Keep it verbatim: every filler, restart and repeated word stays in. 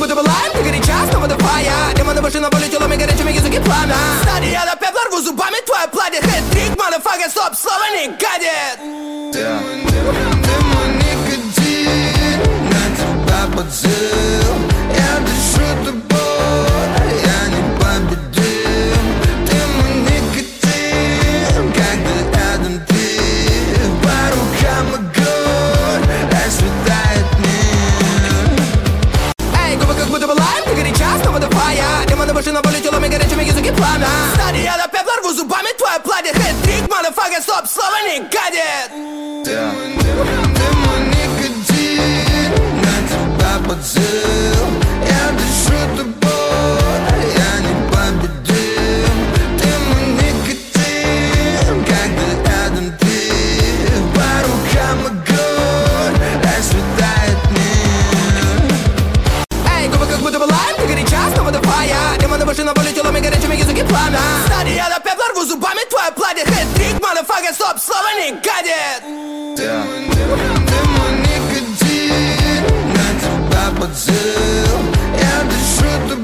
будто бы лайм, ты горяча, снова давая. Демоны вышли на волю телами горячими, языки пламя. Стадия я до пепла рву зубами твое платье. Хэт-трик, motherfucker, стоп, слово не гадит. Ты мой никотин, на тебя подзыл. Я дышу тобой, я не победим. Ты мой никотин, как ты рядом ты. По рукам огонь, расцветает мир. Эй, губы как будто бы лайм, ты горяча, снова давая. Демоны вышли на волю телами горячими, языки пламя. Стадия я до пепла рву зубами твое платье. Хэт-трик, motherfucker, стоп, слово не гадит. Ты мой никотин, на тебя подзыл. Я дышу тобой, я не победим. Ты мой никотин, как ты рядом ты. По рукам огонь, расцветает мир. Эй, губы как будто бы лайм, ты горяча, снова давая. Демоны вышли на волю телами горячими, языки пламя. Стадия я до пепла рву зубами твое платье. Хэт-трик, motherfucker, стоп, слово не гадит. Yeah.